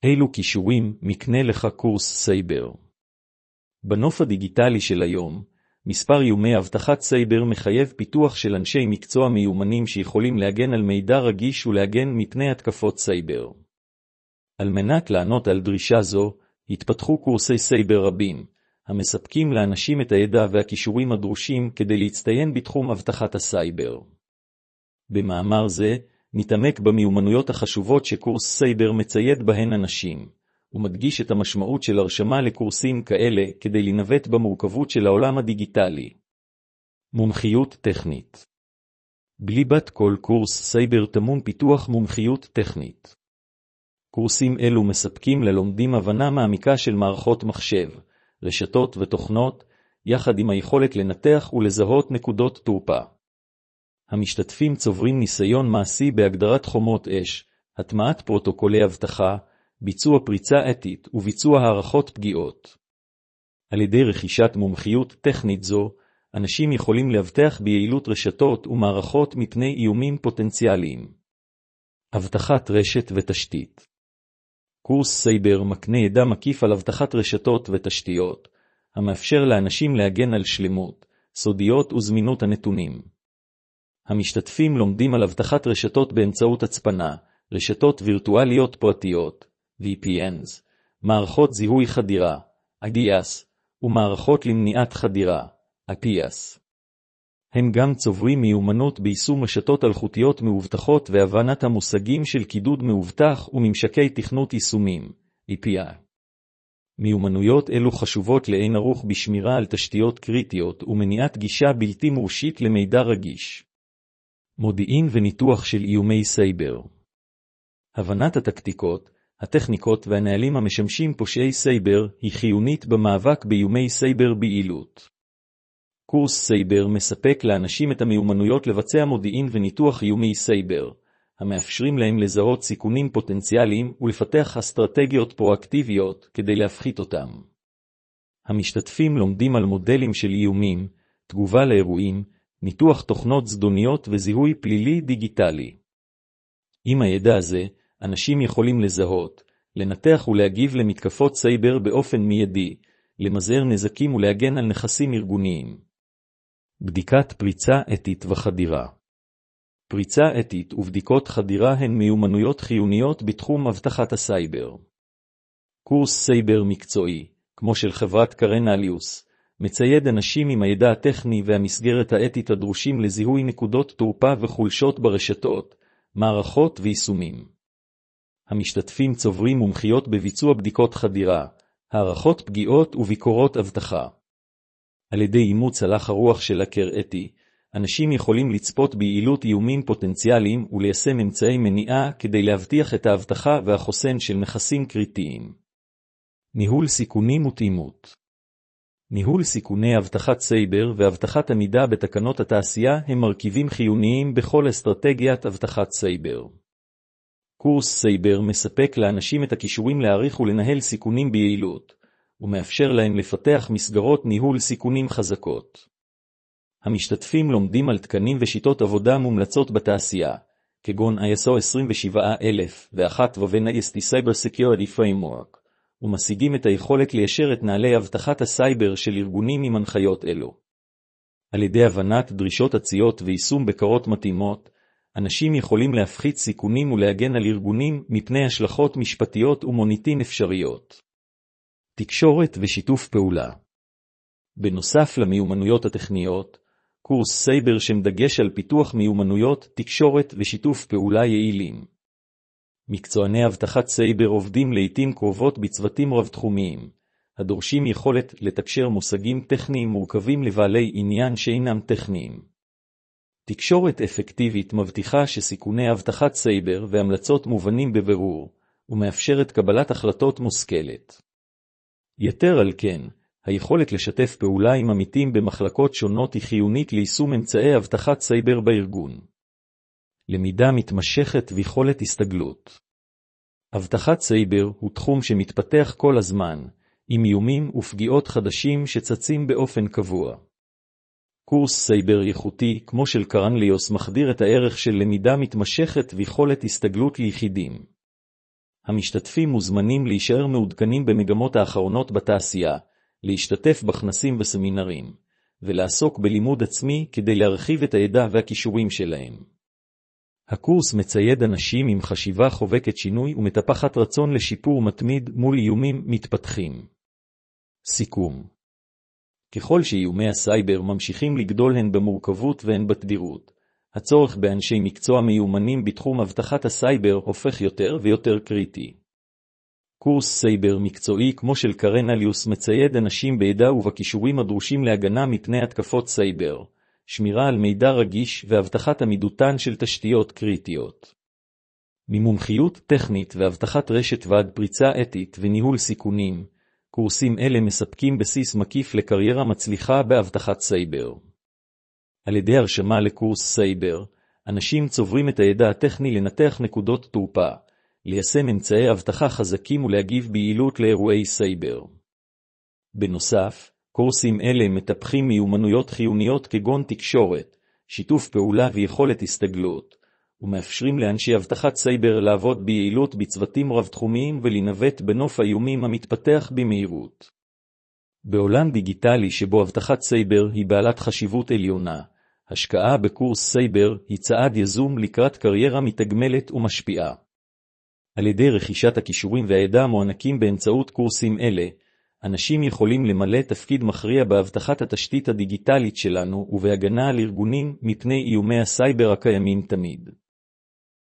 אילו כישורים מקנה לך קורס סייבר? בנוף הדיגיטלי של היום, מספר איומי אבטחת סייבר מחייב פיתוח של אנשי מקצוע מיומנים שיכולים להגן על מידע רגיש ולהגן מפני התקפות סייבר. על מנת לענות על דרישה זו, התפתחו קורסי סייבר רבים, המספקים לאנשים את הידע והכישורים הדרושים כדי להצטיין בתחום אבטחת הסייבר. במאמר זה, נתעמק במיומנויות החשובות שקורס סייבר מצייד בהן אנשים, ומדגיש את המשמעות של הרשמה לקורסים כאלה כדי לנווט במורכבות של העולם הדיגיטלי. מומחיות טכנית. בליבת כל קורס סייבר טמון פיתוח מומחיות טכנית. קורסים אלו מספקים ללומדים הבנה מעמיקה של מערכות מחשב, רשתות ותוכנות, יחד עם היכולת לנתח ולזהות נקודות תורפה. המשתתפים צוברים ניסיון מעשי בהגדרת חומות אש, הטמעת פרוטוקולי אבטחה, ביצוע פריצה אתית וביצוע הערכות פגיעות. על ידי רכישת מומחיות טכנית זו, אנשים יכולים להבטח ביעילות רשתות ומערכות מפני איומים פוטנציאליים. אבטחת רשת ותשתית. קורס סייבר מקנה ידע מקיף על אבטחת רשתות ותשתיות, המאפשר לאנשים להגן על שלמות, סודיות וזמינות הנתונים. המשתתפים לומדים על אבטחת רשתות באמצעות הצפנה, רשתות וירטואליות פרטיות, VPNs, מערכות זיהוי חדירה, IDS, ומערכות למניעת חדירה, IPS. הם גם צוברים מיומנות ביישום רשתות אלחוטיות מאובטחות והבנת המושגים של קידוד מאובטח וממשקי תכנות יישומים, API. מיומנויות אלו חשובות לאין ערוך בשמירה על תשתיות קריטיות ומניעת גישה בלתי מורשית למידע רגיש. מודיעין וניתוח של איומי סייבר. הבנת הטקטיקות, הטכניקות והנהלים המשמשים פושעי סייבר היא חיונית במאבק באיומי סייבר ביעילות. קורס סייבר מספק לאנשים את המיומנויות לבצע מודיעין וניתוח איומי סייבר, המאפשרים להם לזהות סיכונים פוטנציאליים ולפתח אסטרטגיות פרואקטיביות כדי להפחית אותם. המשתתפים לומדים על מודלים של איומים, תגובה לאירועים, ניתוח תוכנות זדוניות וזיהוי פלילי דיגיטלי. עם הידע הזה, אנשים יכולים לזהות, לנתח ולהגיב למתקפות סייבר באופן מיידי, למזער נזקים ולהגן על נכסים ארגוניים. בדיקת פריצה אתית וחדירה. פריצה אתית ובדיקות חדירה הן מיומנויות חיוניות בתחום אבטחת הסייבר. קורס סייבר מקצועי, כמו של חברת קרנליוס, מצייד אנשים עם הידע הטכני והמסגרת האתית הדרושים לזיהוי נקודות תורפה וחולשות ברשתות, מערכות ויישומים. המשתתפים צוברים מומחיות בביצוע בדיקות חדירה, הערכות פגיעות וביקורות אבטחה. על ידי אימוץ הלך הרוח של הקר אתי, אנשים יכולים לצפות ביעילות איומים פוטנציאליים וליישם אמצעי מניעה כדי להבטיח את האבטחה והחוסן של נכסים קריטיים. ניהול סיכונים ותאימות. ניהול סיכוני אבטחת סייבר ואבטחת עמידה בתקנות התעשייה הם מרכיבים חיוניים בכל אסטרטגיית אבטחת סייבר. קורס סייבר מספק לאנשים את הכישורים להעריך ולנהל סיכונים ביעילות, ומאפשר להם לפתח מסגרות ניהול סיכונים חזקות. המשתתפים לומדים על תקנים ושיטות עבודה מומלצות בתעשייה, כגון ISO 27001 ו-NIST Cyber Security Framework, ומשיגים את היכולת ליישר את נעלי אבטחת הסייבר של ארגונים עם הנחיות אלו. על ידי הבנת דרישות הציות ויישום בקרות מתאימות, אנשים יכולים להפחית סיכונים ולהגן על ארגונים מפני השלכות משפטיות ומוניטין אפשריות. תקשורת ושיתוף פעולה. בנוסף למיומנויות הטכניות, קורס סייבר שמדגש על פיתוח מיומנויות, תקשורת ושיתוף פעולה יעילים. מקצועני אבטחת סייבר עובדים לעתים קרובות בצוותים רב-תחומיים, הדורשים יכולת לתקשר מושגים טכניים מורכבים לבעלי עניין שאינם טכניים. תקשורת אפקטיבית מבטיחה שסיכוני אבטחת סייבר והמלצות מובנים בבירור, ומאפשרת קבלת החלטות מושכלת. יתר על כן, היכולת לשתף פעולה עם עמיתים במחלקות שונות היא חיונית ליישום אמצעי אבטחת סייבר בארגון. למידה מתמשכת ויכולת הסתגלות. אבטחת סייבר הוא תחום שמתפתח כל הזמן, עם איומים ופגיעות חדשים שצצים באופן קבוע. קורס סייבר איכותי, כמו של קרנליוס, מחדיר את הערך של למידה מתמשכת ויכולת הסתגלות ליחידים. המשתתפים מוזמנים להישאר מעודכנים במגמות האחרונות בתעשייה, להשתתף בכנסים וסמינרים, ולעסוק בלימוד עצמי כדי להרחיב את הידע והכישורים שלהם. הקורס מצייד אנשים עם חשיבה חובקת שינוי ומטפחת רצון לשיפור מתמיד מול איומים מתפתחים. סיכום. ככל שאיומי הסייבר ממשיכים לגדול הן במורכבות והן בתדירות, הצורך באנשי מקצוע מיומנים בתחום אבטחת הסייבר הופך יותר ויותר קריטי. קורס סייבר מקצועי כמו של קרן אליוס מצייד אנשים בידע ובכישורים הדרושים להגנה מפני התקפות סייבר, שמירה על מידע רגיש והבטחת עמידותן של תשתיות קריטיות. ממומחיות טכנית והבטחת רשת ועד פריצה אתית וניהול סיכונים, קורסים אלה מספקים בסיס מקיף לקריירה מצליחה באבטחת סייבר. על ידי הרשמה לקורס סייבר, אנשים צוברים את הידע הטכני לנתח נקודות תורפה, ליישם אמצעי אבטחה חזקים ולהגיב ביעילות לאירועי סייבר. בנוסף, קורסים אלה מטפחים מיומנויות חיוניות כגון תקשורת, שיתוף פעולה ויכולת הסתגלות, ומאפשרים לאנשי אבטחת סייבר לעבוד ביעילות בצוותים רב-תחומיים ולנווט בנוף האיומים המתפתח במהירות. בעולם דיגיטלי שבו אבטחת סייבר היא בעלת חשיבות עליונה, השקעה בקורס סייבר היא צעד יזום לקראת קריירה מתגמלת ומשפיעה. על ידי רכישת הכישורים והידע המוענקים באמצעות קורסים אלה, אנשים יכולים למלא תפקיד מכריע באבטחת התשתית הדיגיטלית שלנו ובהגנה על ארגונים מפני איומי הסייבר הקיימים תמיד.